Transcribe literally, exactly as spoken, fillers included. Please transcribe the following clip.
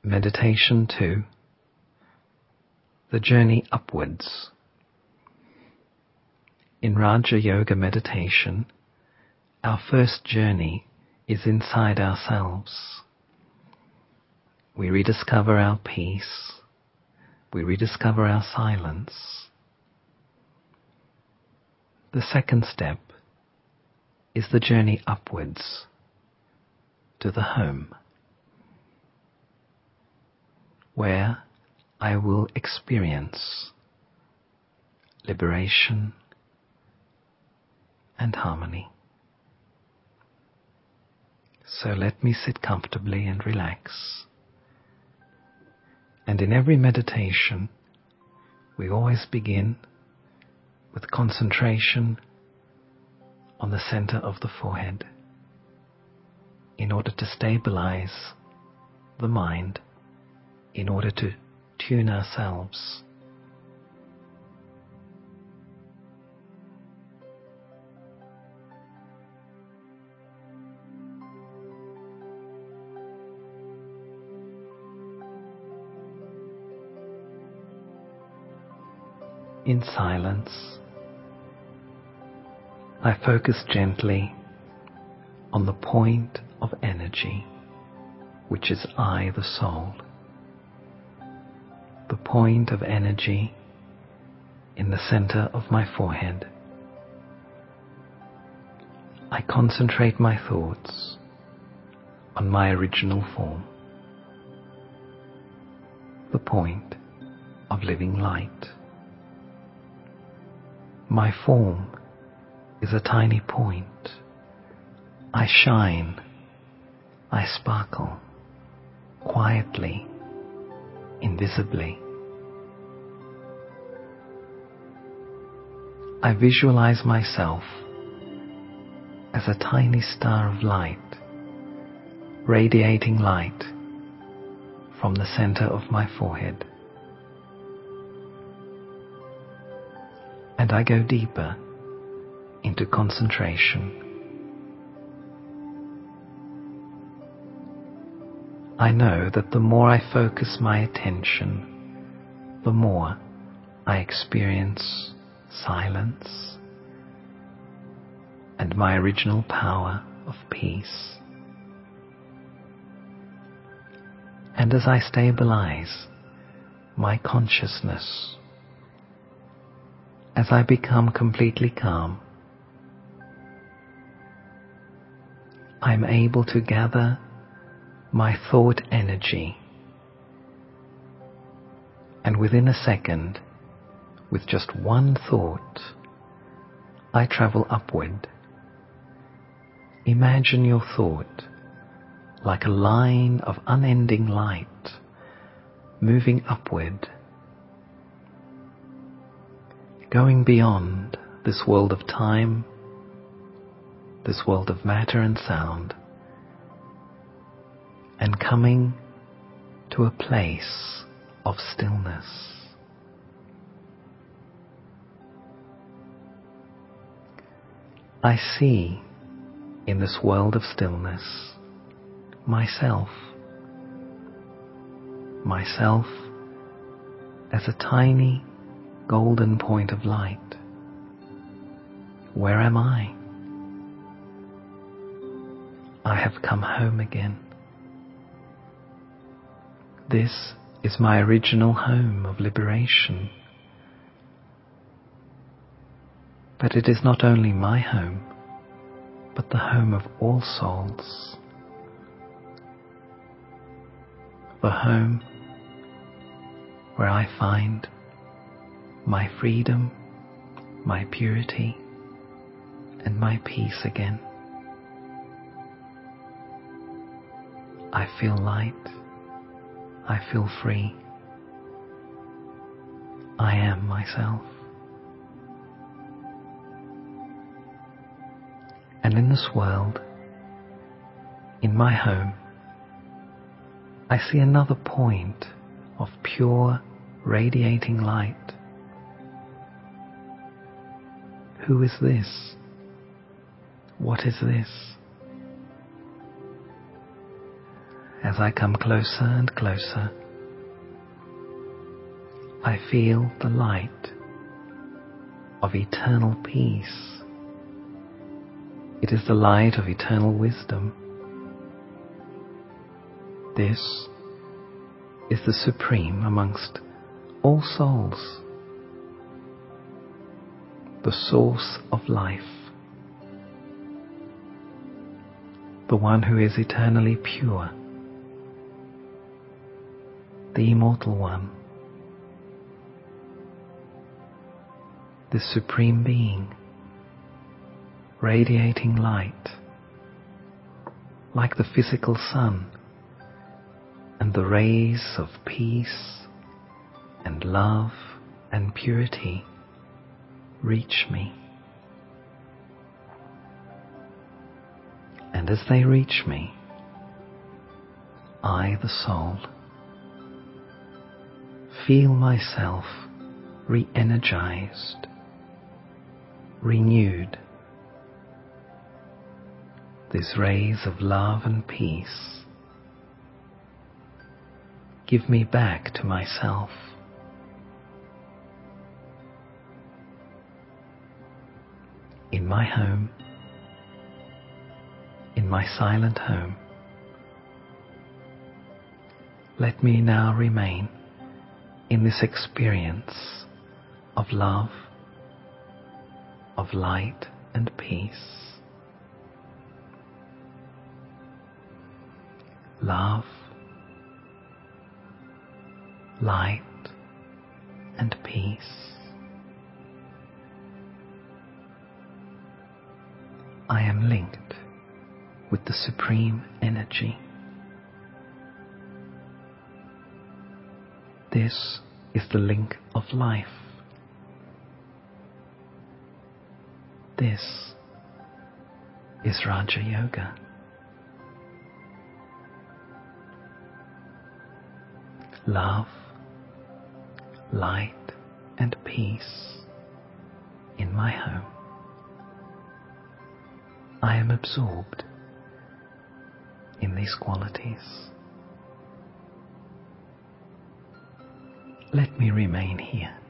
Meditation two. The journey upwards. In Raja Yoga meditation, our first journey is inside ourselves. We rediscover our peace. We rediscover our silence. The second step is the journey upwards to the home, where I will experience liberation and harmony. So let me sit comfortably and relax. And in every meditation, we always begin with concentration on the center of the forehead in order to stabilize the mind, in order to tune ourselves. In silence, I focus gently on the point of energy, which is I, the soul. The point of energy in the center of my forehead. I concentrate my thoughts on my original form, the point of living light. My form is a tiny point. I shine, I sparkle, quietly, invisibly. I visualize myself as a tiny star of light, radiating light from the center of my forehead. And I go deeper into concentration. I know that the more I focus my attention, the more I experience silence and my original power of peace. And as I stabilize my consciousness, as I become completely calm, I'm able to gather my thought energy, and within a second, with just one thought, I travel upward. Imagine your thought like a line of unending light moving upward, going beyond this world of time, this world of matter and sound, and coming to a place of stillness. I see in this world of stillness myself, myself as a tiny golden point of light. Where am I? I have come home again. This is my original home of liberation. But it is not only my home, but the home of all souls. The home where I find my freedom, my purity, and my peace again. I feel light. I feel free. I am myself. And in this world, in my home, I see another point of pure, radiating light. Who is this? What is this? As I come closer and closer, I feel the light of eternal peace. It is the light of eternal wisdom. This is the supreme amongst all souls, the source of life, the one who is eternally pure, the immortal one, the supreme being, radiating light like the physical sun, and the rays of peace and love and purity reach me. And as they reach me, I, the soul, feel myself re-energized, renewed. These rays of love and peace give me back to myself. In my home, in my silent home, let me now remain in this experience of love, of light and peace. Love, light and peace. I am linked with the supreme energy. This is the link of life. This is Raja Yoga. Love, light and peace in my home. I am absorbed in these qualities. Let me remain here.